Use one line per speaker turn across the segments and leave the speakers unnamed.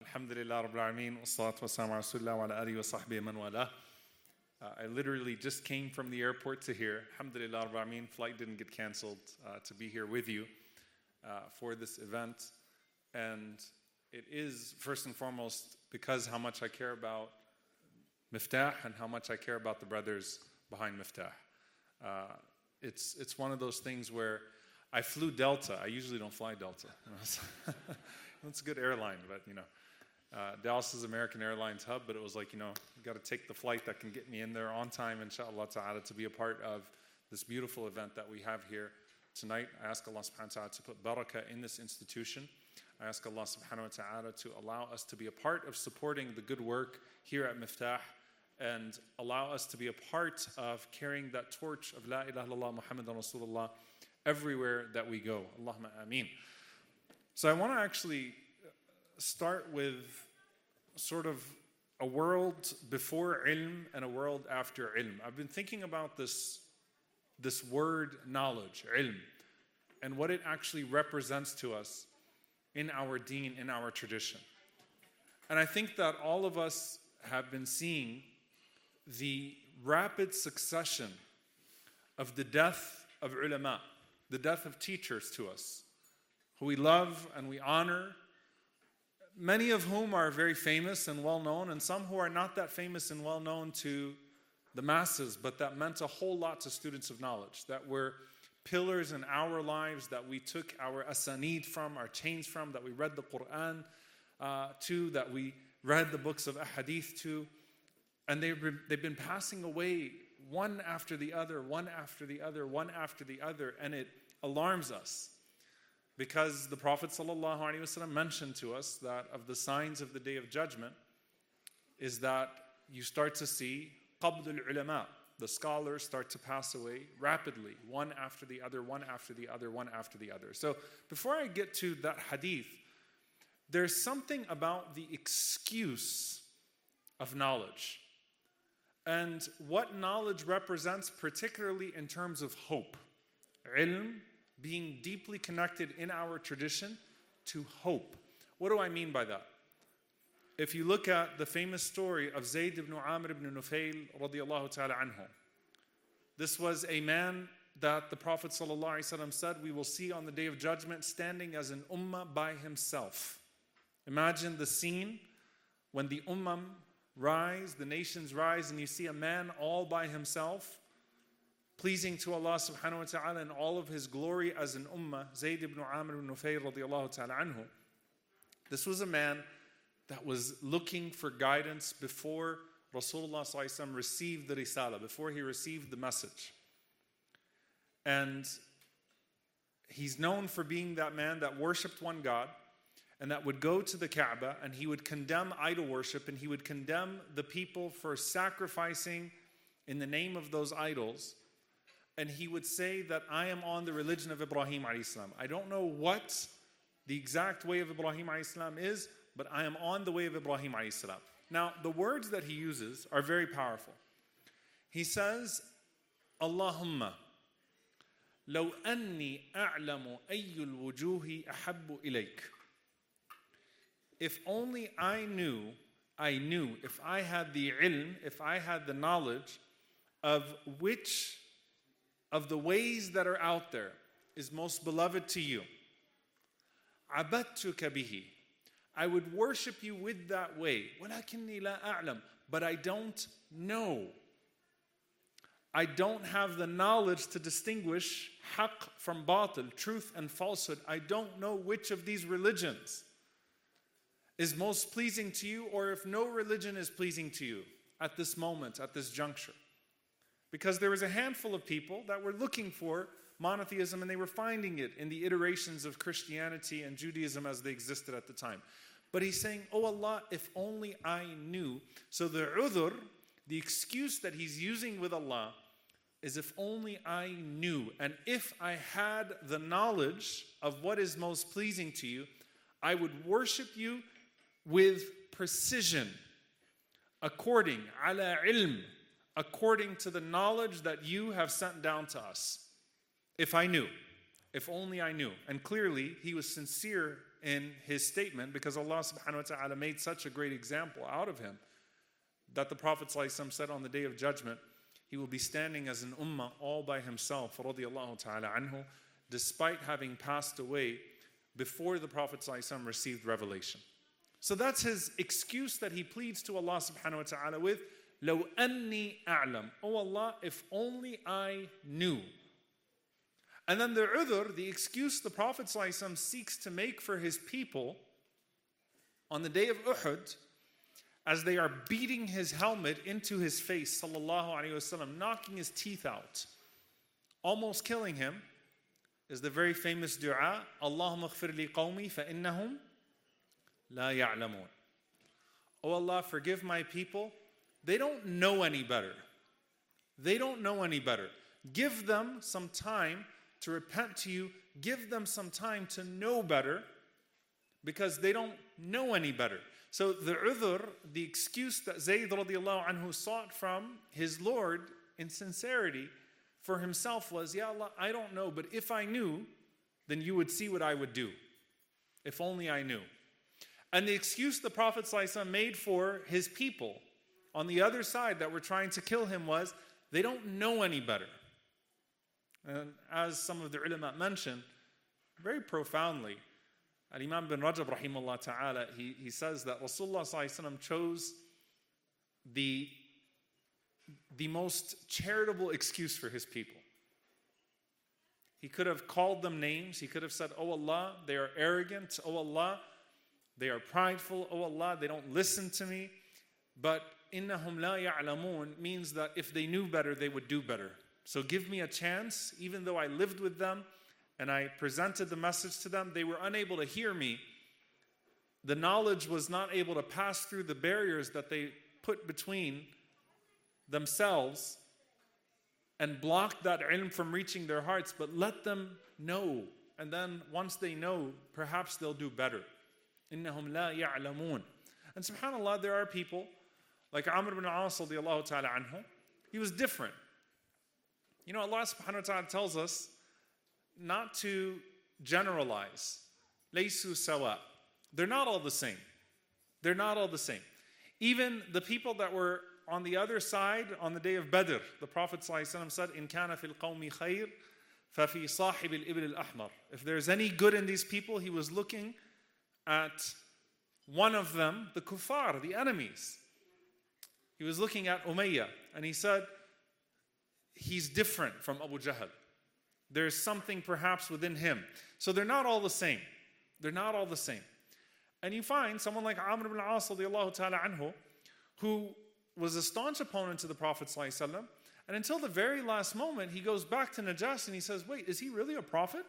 Alhamdulillah Rabbil Alameen, wassalatu wassalamu ala Rasulillah wa ala alihi wa sahbihi man wala. I literally just came from the airport to here. Alhamdulillah Rabbil Alameen, flight didn't get canceled to be here with you for this event. And it is first and foremost because how much I care about Miftah and how much I care about the brothers behind Miftah. It's one of those things where I flew Delta. I usually don't fly Delta. It's a good airline, but Dallas is American Airlines hub, but it was like, you got to take the flight that can get me in there on time, inshallah ta'ala, to be a part of this beautiful event that we have here tonight. I ask Allah subhanahu wa ta'ala to put barakah in this institution. I ask Allah subhanahu wa ta'ala to allow us to be a part of supporting the good work here at Miftah and allow us to be a part of carrying that torch of La ilaha illallah Muhammadan Rasulullah everywhere that we go. Allahumma ameen. So I want to actually start with sort of a world before ilm and a world after ilm. I've been thinking about this word knowledge, ilm, and what it actually represents to us in our deen, in our tradition. And I think that all of us have been seeing the rapid succession of the death of ulama, the death of teachers to us, who we love and we honor, many of whom are very famous and well-known, and some who are not that famous and well-known to the masses, but that meant a whole lot to students of knowledge, that were pillars in our lives, that we took our asanid from, our chains from, that we read the Quran to, that we read the books of ahadith to, and they've been passing away one after the other, one after the other, one after the other, and it alarms us. Because the Prophet ﷺ mentioned to us that of the signs of the Day of Judgment is that you start to see qabd al-ulama. The scholars start to pass away rapidly, one after the other, one after the other, one after the other. So before I get to that hadith, there's something about the excuse of knowledge and what knowledge represents, particularly in terms of hope. Ilm being deeply connected in our tradition to hope. What do I mean by that? If you look at the famous story of Zayd ibn Amr ibn Nufayl radiyallahu ta'ala anhu, this was a man that the Prophet sallallahu alaihi wasallam said we will see on the Day of Judgment standing as an ummah by himself. Imagine the scene when the ummah rise, the nations rise, and you see a man all by himself, pleasing to Allah subhanahu wa ta'ala in all of his glory as an ummah, Zayd ibn Amr ibn Nufayl radiyallahu ta'ala anhu. This was a man that was looking for guidance before Rasulullah sallallahu alaihi wasallam received the risala, before he received the message. And he's known for being that man that worshipped one God and that would go to the Kaaba and he would condemn idol worship and he would condemn the people for sacrificing in the name of those idols. And he would say that I am on the religion of Ibrahim alayhi salam. I don't know what the exact way of Ibrahim alayhi salam is, but I am on the way of Ibrahim alayhi salam. Now, the words that he uses are very powerful. He says, Allahumma, law anni a'lamu ayyul wujuhi ahabbu ilayk. If only I knew, if I had the ilm, if I had the knowledge of which of the ways that are out there is most beloved to you. عَبَدْتُكَ بِهِ. I would worship you with that way. وَلَكِنِّي لَا أَعْلَمُ. But I don't know. I don't have the knowledge to distinguish haqq from batil, truth and falsehood. I don't know which of these religions is most pleasing to you, or if no religion is pleasing to you at this moment, at this juncture. Because there was a handful of people that were looking for monotheism and they were finding it in the iterations of Christianity and Judaism as they existed at the time. But he's saying, oh Allah, if only I knew. So the udhr, the excuse that he's using with Allah is if only I knew. And if I had the knowledge of what is most pleasing to you, I would worship you with precision, according, ala ilm, according to the knowledge that you have sent down to us. If I knew, if only I knew. And clearly, he was sincere in his statement, because Allah subhanahu wa ta'ala made such a great example out of him, that the Prophet ﷺ said on the Day of Judgment, he will be standing as an ummah all by himself, radiyallahu ta'ala anhu, despite having passed away before the Prophet ﷺ received revelation. So that's his excuse that he pleads to Allah subhanahu wa ta'ala with, لَوْ أَنِّي أَعْلَمُ. Oh Allah, if only I knew. And then the udhr, the excuse the Prophet ﷺ seeks to make for his people on the day of Uhud, as they are beating his helmet into his face, sallallahu alaihi wasallam, knocking his teeth out, almost killing him, is the very famous dua, Allahumma ighfir li qawmi fa innahum la ya'lamun. Oh Allah, forgive my people. They don't know any better. They don't know any better. Give them some time to repent to you. Give them some time to know better, because they don't know any better. So the udhr, the excuse that Zayd radiallahu anhu sought from his Lord in sincerity for himself was, Ya Allah, I don't know, but if I knew, then you would see what I would do. If only I knew. And the excuse the Prophet ﷺ made for his people on the other side that were trying to kill him was, they don't know any better. And as some of the ulama mentioned, very profoundly, Al-Imam bin Rajab rahimahullah ta'ala, he says that Rasulullah ﷺ chose the most charitable excuse for his people. He could have called them names. He could have said, oh Allah, they are arrogant. Oh Allah, they are prideful. Oh Allah, they don't listen to me. But innahum la ya'lamun means that if they knew better, they would do better. So give me a chance, even though I lived with them and I presented the message to them, they were unable to hear me. The knowledge was not able to pass through the barriers that they put between themselves and block that ilm from reaching their hearts, but let them know. And then once they know, perhaps they'll do better. إِنَّهُمْ لَا يَعْلَمُونَ. And subhanAllah, there are people like Amr ibn al-As radiyallahu ta'ala anhu. He was different. You know, Allah subhanahu wa ta'ala tells us not to generalize. Laysu sawa. They're not all the same. They're not all the same. Even the people that were on the other side on the day of Badr, the Prophet ﷺ said, "In kana fil qawmi khayr, fafi sahib al-ibil al-ahmar." If there's any good in these people, he was looking at one of them, the kuffar, the enemies. He was looking at Umayyah, and he said, he's different from Abu Jahl. There's something perhaps within him. So they're not all the same. They're not all the same. And you find someone like Amr ibn al-As radiyallahu ta'ala anhu, who was a staunch opponent to the Prophet ﷺ, and until the very last moment, he goes back to Najas and he says, wait, is he really a prophet?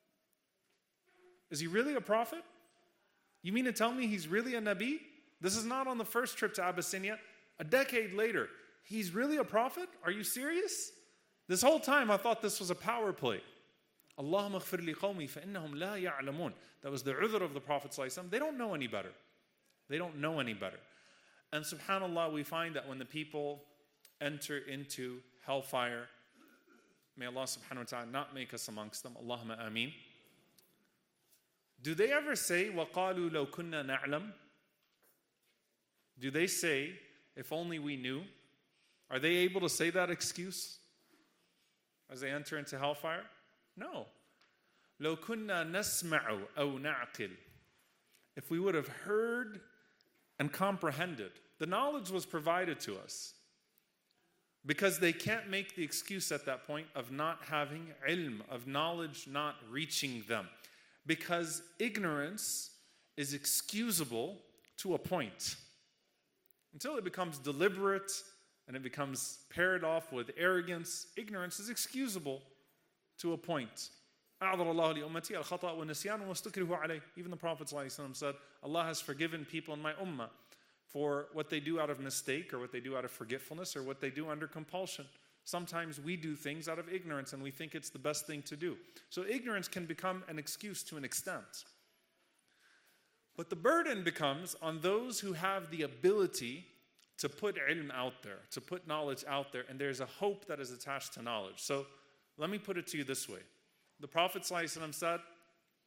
Is he really a prophet? You mean to tell me he's really a Nabi? This is not on the first trip to Abyssinia. A decade later, he's really a prophet? Are you serious? This whole time I thought this was a power play. Allahumma ighfir li qawmi fa innahum la ya'lamun. That was the udhr of the Prophet ﷺ. They don't know any better. They don't know any better. And subhanAllah, we find that when the people enter into hellfire, may Allah subhanahu wa ta'ala not make us amongst them. Allahumma ameen. Do they ever say, وَقَالُوا لَوْ كُنَّا نَعْلَمُ? Do they say, if only we knew? Are they able to say that excuse as they enter into hellfire? No. لَوْ كُنَّا نَسْمَعُ أَوْ نَعْقِلُ. If we would have heard and comprehended, the knowledge was provided to us. Because they can't make the excuse at that point of not having ilm, of knowledge not reaching them. Because ignorance is excusable to a point. Until it becomes deliberate and it becomes paired off with arrogance, ignorance is excusable to a point. Even the Prophet ﷺ said, Allah has forgiven people in my ummah for what they do out of mistake or what they do out of forgetfulness or what they do under compulsion. Sometimes we do things out of ignorance and we think it's the best thing to do. So ignorance can become an excuse to an extent. But the burden becomes on those who have the ability to put ilm out there, to put knowledge out there, and there's a hope that is attached to knowledge. So let me put it to you this way. The Prophet ﷺ said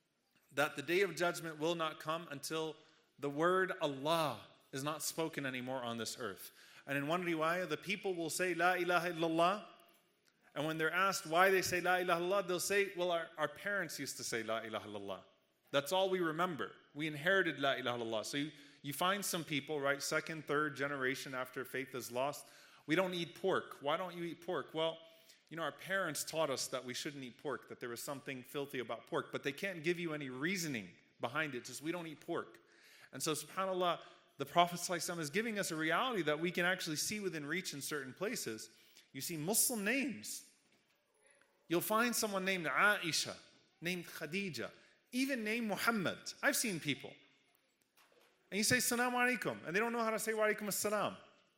that the day of judgment will not come until the word Allah is not spoken anymore on this earth. And in one riwayah, the people will say, La ilaha illallah. And when they're asked why they say La ilaha illallah, they'll say, well, our parents used to say La ilaha illallah. That's all we remember. We inherited La ilaha illallah. So you find some people, right, second, third generation after faith is lost, we don't eat pork. Why don't you eat pork? Well, our parents taught us that we shouldn't eat pork, that there was something filthy about pork, but they can't give you any reasoning behind it, just we don't eat pork. And so, subhanAllah, the Prophet ﷺ is giving us a reality that we can actually see within reach in certain places. You see Muslim names. You'll find someone named Aisha, named Khadija, even named Muhammad. I've seen people. And you say, Assalamu alaikum, and they don't know how to say wa alaikum assalam.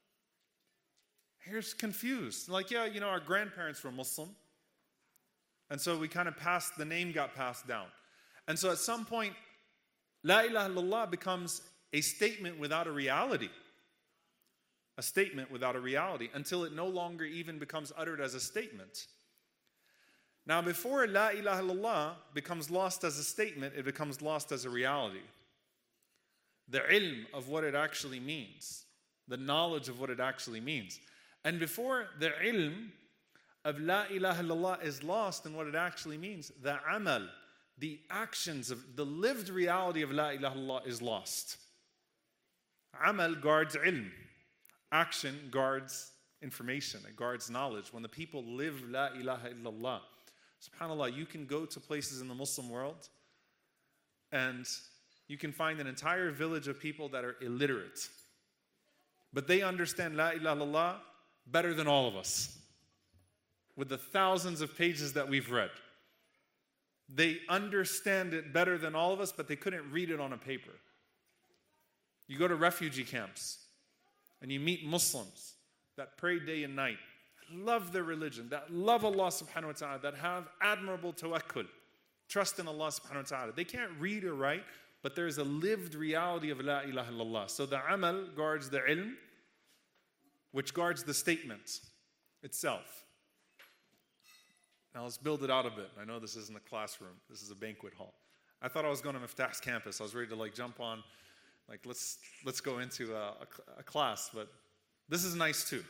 Here's confused. Like, yeah, our grandparents were Muslim. And so we kind of the name got passed down. And so at some point, La ilaha illallah becomes a statement without a reality. A statement without a reality until it no longer even becomes uttered as a statement. Now, before La ilaha illallah becomes lost as a statement, it becomes lost as a reality. The ilm of what it actually means. The knowledge of what it actually means. And before the ilm of La ilaha illallah is lost in what it actually means, the amal, the actions of the lived reality of La ilaha illallah is lost. Amal guards ilm. Action guards information. It guards knowledge. When the people live La ilaha illallah, subhanAllah, you can go to places in the Muslim world and you can find an entire village of people that are illiterate. But they understand La ilaha illallah better than all of us. With the thousands of pages that we've read. They understand it better than all of us, but they couldn't read it on a paper. You go to refugee camps and you meet Muslims that pray day and night, love their religion, that love Allah subhanahu wa ta'ala, that have admirable tawakkul, trust in Allah subhanahu wa ta'ala. They can't read or write, but there's a lived reality of La ilaha illallah. So the amal guards the ilm, which guards the statement itself. Now let's build it out a bit. I know this isn't a classroom. This is a banquet hall. I thought I was going to Miftah's campus. I was ready to jump on, let's go into a class, but this is nice too.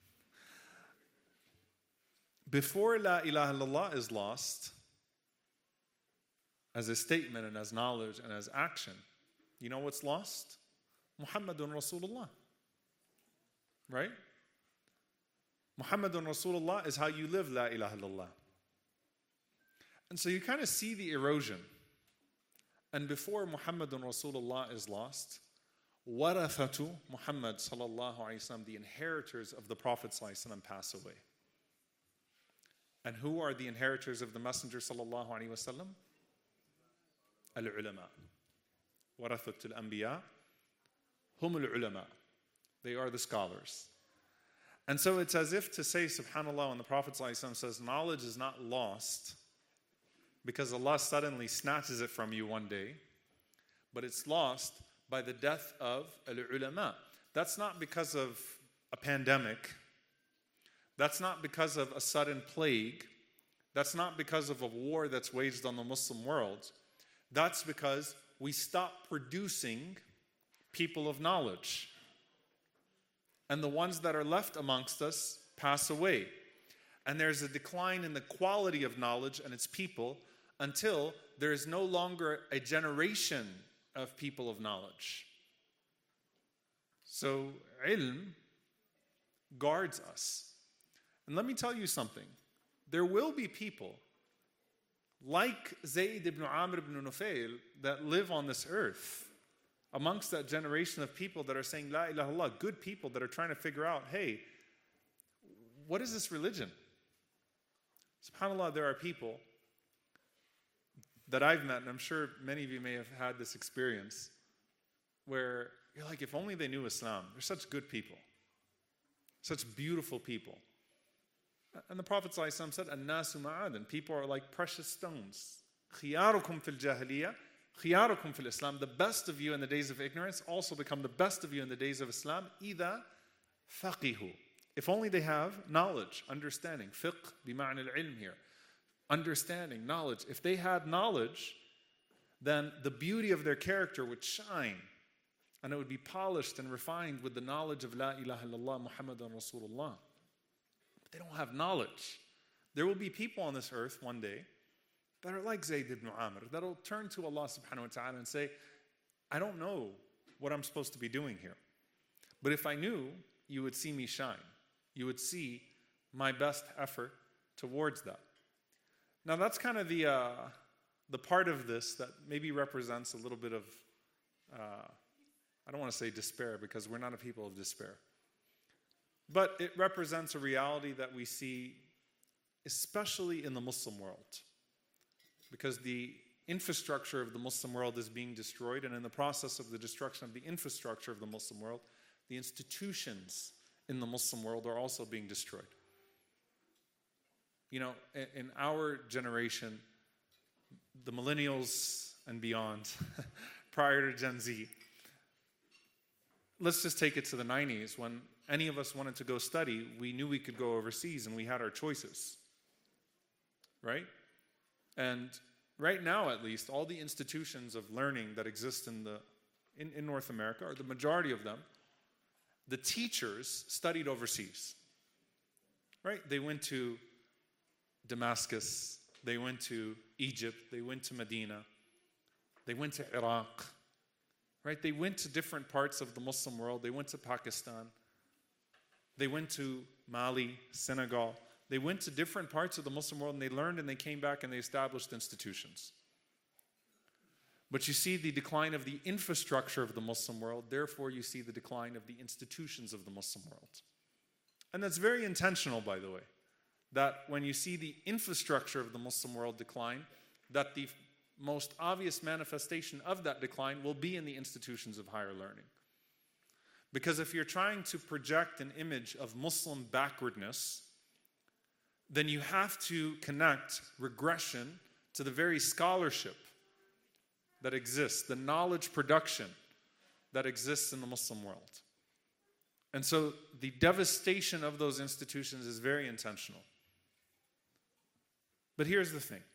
Before La ilaha illallah is lost, as a statement and as knowledge and as action, you know what's lost? Muhammadun Rasulullah. Right? Muhammadun Rasulullah is how you live La ilaha illallah. And so you kind of see the erosion. And before Muhammadun Rasulullah is lost, warathatu Muhammad sallallahu alayhi wasallam, the inheritors of the Prophet sallallahu alayhi wasallam, pass away. And who are the inheritors of the Messenger sallallahu alayhi wasallam? Al-ulama. Warathatul anbiya hum al-ulama. They are the scholars. And so it's as if to say, subhanAllah, when the Prophet ﷺ says knowledge is not lost because Allah suddenly snatches it from you one day, but it's lost by the death of al-ulama. That's not because of a pandemic. That's not because of a sudden plague. That's not because of a war that's waged on the Muslim world. That's because we stopped producing people of knowledge. And the ones that are left amongst us pass away. And there's a decline in the quality of knowledge and its people until there is no longer a generation of people of knowledge. So ilm guards us. And let me tell you something. There will be people like Zayd ibn Amr ibn Nufayl that live on this earth amongst that generation of people that are saying La ilaha illallah, good people that are trying to figure out, hey, what is this religion? SubhanAllah, there are people that I've met, and I'm sure many of you may have had this experience, where you're like, if only they knew Islam. They're such good people. Such beautiful people. And the Prophet ﷺ said, "An-nasu ma'adan." People are like precious stones. Khiyarukum fil jahiliyyah, khiyarukum fil Islam. The best of you in the days of ignorance also become the best of you in the days of Islam. Ida faqihu. If only they have knowledge, understanding. Fiqh bima'na al-ilm here. Understanding, knowledge. If they had knowledge, then the beauty of their character would shine, and it would be polished and refined with the knowledge of La ilaha illallah Muhammadan Rasulullah. But they don't have knowledge. There will be people on this earth one day that are like Zayd ibn Amr, that will turn to Allah subhanahu wa ta'ala and say, I don't know what I'm supposed to be doing here. But if I knew, you would see me shine. You would see my best effort towards that. Now that's kind of the part of this that maybe represents a little bit of, I don't want to say despair, because we're not a people of despair. But it represents a reality that we see, especially in the Muslim world. Because the infrastructure of the Muslim world is being destroyed, and in the process of the destruction of the infrastructure of the Muslim world, the institutions in the Muslim world are also being destroyed. You know, in our generation, the millennials and beyond, prior to Gen Z, let's just take it to the 90s. When any of us wanted to go study, we knew we could go overseas and we had our choices, right? And right now, at least, all the institutions of learning that exist in North America, or the majority of them, the teachers studied overseas, right? They went to Damascus, they went to Egypt, they went to Medina, they went to Iraq, right? They went to different parts of the Muslim world. They went to Pakistan, they went to Mali, Senegal. They went to different parts of the Muslim world and they learned, and they came back and they established institutions. But you see the decline of the infrastructure of the Muslim world, therefore you see the decline of the institutions of the Muslim world. And that's very intentional, by the way, that when you see the infrastructure of the Muslim world decline, that the most obvious manifestation of that decline will be in the institutions of higher learning. Because if you're trying to project an image of Muslim backwardness, then you have to connect regression to the very scholarship that exists, the knowledge production that exists in the Muslim world. And so the devastation of those institutions is very intentional. But here's the thing.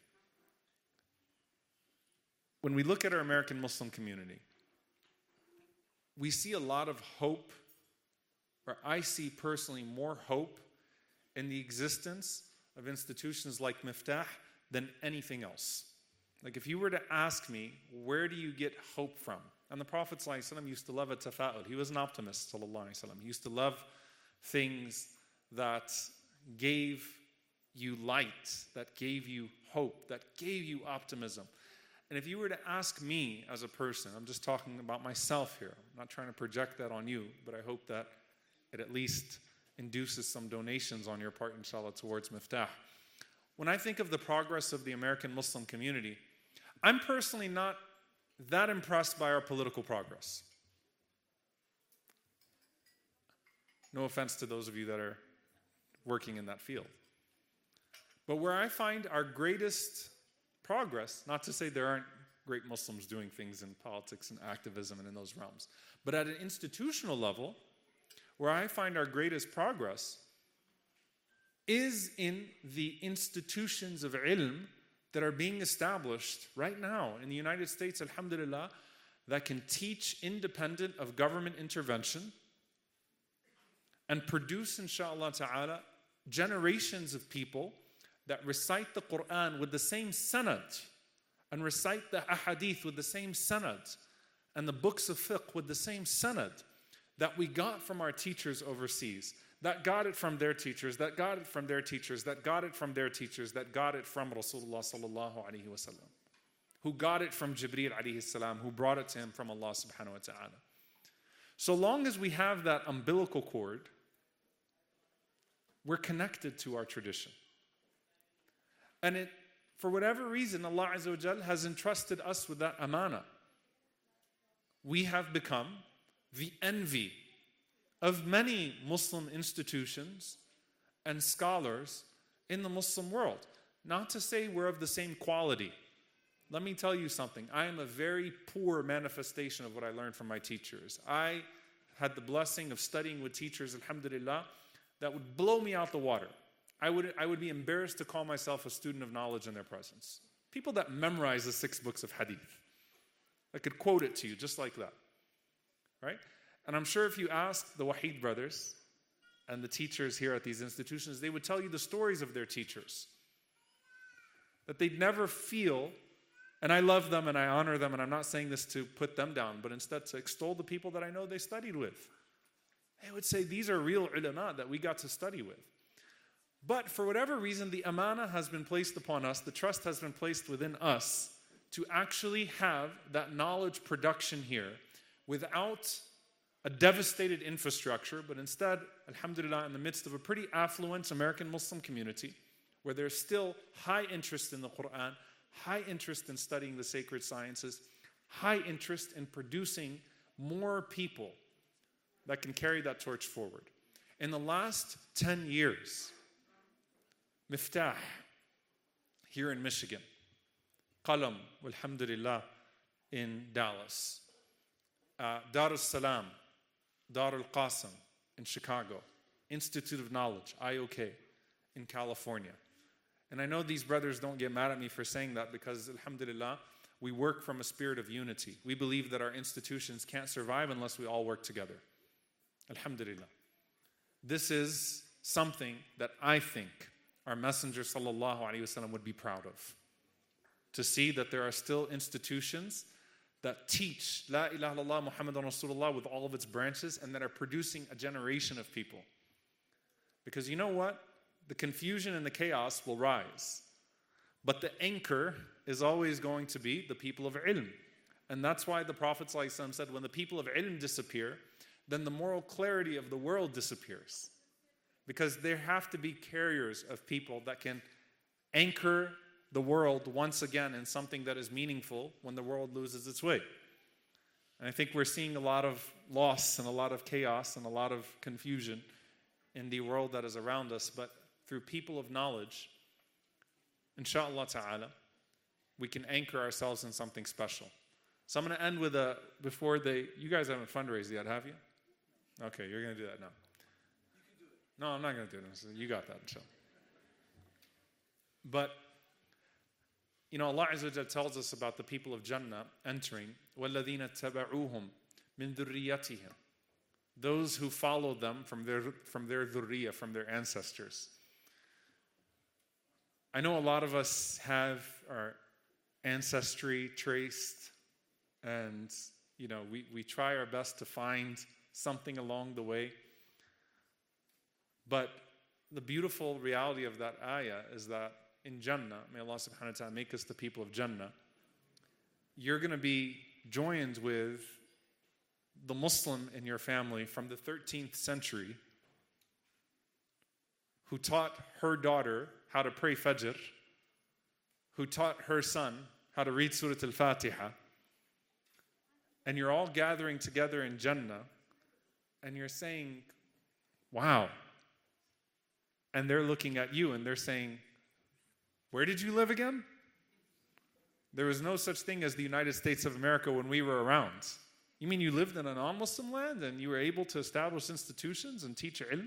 When we look at our American Muslim community, we see a lot of hope, or I see personally more hope in the existence of institutions like Miftah than anything else. Like if you were to ask me, where do you get hope from? And the Prophet ﷺ used to love a tafa'ul. He was an optimist, sallallahu alaihi wasallam. He used to love things that gave you light, that gave you hope, that gave you optimism. And if you were to ask me as a person, I'm just talking about myself here. I'm not trying to project that on you, but I hope that it at least induces some donations on your part, inshallah, towards Miftah. When I think of the progress of the American Muslim community, I'm personally not that impressed by our political progress. No offense to those of you that are working in that field. But where I find our greatest progress, not to say there aren't great Muslims doing things in politics and activism and in those realms, but at an institutional level, where I find our greatest progress is in the institutions of ilm that are being established right now in the United States, alhamdulillah, that can teach independent of government intervention and produce, inshallah ta'ala, generations of people that recite the Quran with the same sanad and recite the ahadith with the same sanad and the books of fiqh with the same sanad that we got from our teachers overseas, that got it from their teachers, that got it from their teachers, that got it from their teachers, that got it from Rasulullah sallallahu alaihi wasallam, who got it from Jibreel alayhi salam, who brought it to him from Allah subhanahu wa ta'ala. So long as we have that umbilical cord, we're connected to our tradition. And for whatever reason, Allah Azza wa Jal has entrusted us with that amana. We have become the envy of many Muslim institutions and scholars in the Muslim world. Not to say we're of the same quality. Let me tell you something. I am a very poor manifestation of what I learned from my teachers. I had the blessing of studying with teachers, alhamdulillah, that would blow me out the water. I would be embarrassed to call myself a student of knowledge in their presence. People that memorize the 6 books of hadith. that could quote it to you just like that, right? And I'm sure if you ask the Wahid brothers and the teachers here at these institutions, they would tell you the stories of their teachers. That they'd never feel, and I love them and I honor them, and I'm not saying this to put them down, but instead to extol the people that I know they studied with. They would say, these are real ulama that we got to study with. But for whatever reason, the amana has been placed upon us, the trust has been placed within us to actually have that knowledge production here without a devastated infrastructure, but instead, alhamdulillah, in the midst of a pretty affluent American Muslim community, where there's still high interest in the Quran, high interest in studying the sacred sciences, high interest in producing more people that can carry that torch forward. In the last 10 years, Miftah, here in Michigan, Qalam, alhamdulillah, in Dallas, Dar al-Salam, Dar al-Qasim in Chicago, Institute of Knowledge, IOK, in California. And I know these brothers don't get mad at me for saying that because, alhamdulillah, we work from a spirit of unity. We believe that our institutions can't survive unless we all work together. Alhamdulillah. This is something that I think our Messenger sallallahu alaihi wasallam would be proud of. To see that there are still institutions that teach La ilaha illallah Muhammadan Rasulullah with all of its branches and that are producing a generation of people. Because you know what? The confusion and the chaos will rise. But the anchor is always going to be the people of ilm. And that's why the Prophet ﷺ said, when the people of ilm disappear, then the moral clarity of the world disappears. Because there have to be carriers of people that can anchor the world once again in something that is meaningful when the world loses its way. And I think we're seeing a lot of loss and a lot of chaos and a lot of confusion in the world that is around us. But through people of knowledge, inshallah ta'ala, we can anchor ourselves in something special. So I'm going to end with you guys haven't fundraised yet, have you? Okay, you're going to do that now. You can do it. No, I'm not going to do it. So you got that, inshallah. But, you know, Allah Azza wa Jalla tells us about the people of Jannah entering, وَالَّذِينَ اتَّبَعُوهُمْ مِنْ ذُرِّيَّتِهِمْ, those who follow them from their dhurriyyah, from their ancestors. I know a lot of us have our ancestry traced, and, you know, we try our best to find something along the way. But the beautiful reality of that ayah is that in Jannah, may Allah subhanahu wa ta'ala make us the people of Jannah, you're going to be joined with the Muslim in your family from the 13th century who taught her daughter how to pray Fajr, who taught her son how to read Surah Al-Fatiha, and you're all gathering together in Jannah, and you're saying, wow. And they're looking at you and they're saying, where did you live again? There was no such thing as the United States of America when we were around. You mean you lived in a non-Muslim land and you were able to establish institutions and teach ilm?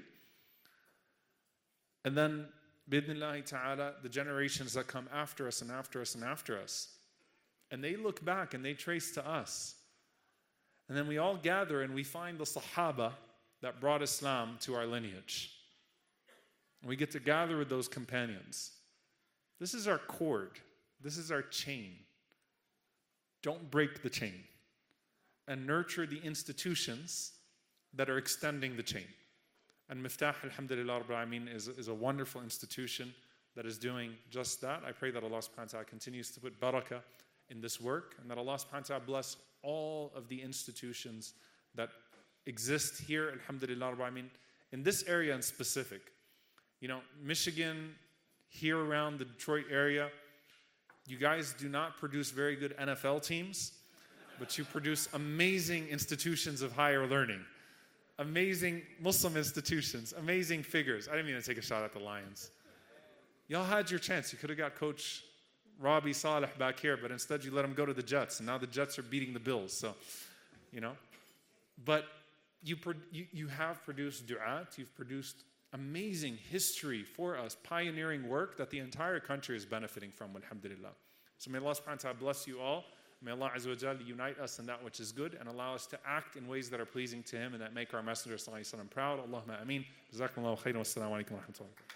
And then, bidnillahi ta'ala, the generations that come after us and after us and after us, and they look back and they trace to us. And then we all gather and we find the Sahaba that brought Islam to our lineage. And we get to gather with those companions. This is our cord. This is our chain. Don't break the chain. And nurture the institutions that are extending the chain. And Miftah, alhamdulillah, Rabbil Alameen, is a wonderful institution that is doing just that. I pray that Allah subhanahu wa ta'ala continues to put barakah in this work, and that Allah subhanahu wa ta'ala bless all of the institutions that exist here, alhamdulillah, Rabbil Alameen, in this area in specific. You know, Michigan, here around the Detroit area, you guys do not produce very good NFL teams, but you produce amazing institutions of higher learning. Amazing Muslim institutions, amazing figures. I didn't mean to take a shot at the Lions. Y'all had your chance. You could have got Coach Robbie Saleh back here, but instead you let him go to the Jets, and now the Jets are beating the Bills. So, you know. But you have produced du'at, you've produced amazing history for us, pioneering work that the entire country is benefiting from, alhamdulillah. So may Allah subhanahu wa ta'ala bless you all. May Allah Azza wa Jal unite us in that which is good and allow us to act in ways that are pleasing to Him and that make our Messenger Sallallahu Alaihi Wasallam proud. Allahumma ameen. Jazakumullahu khairan. Wassalamu alaikum wa rahmatullahi.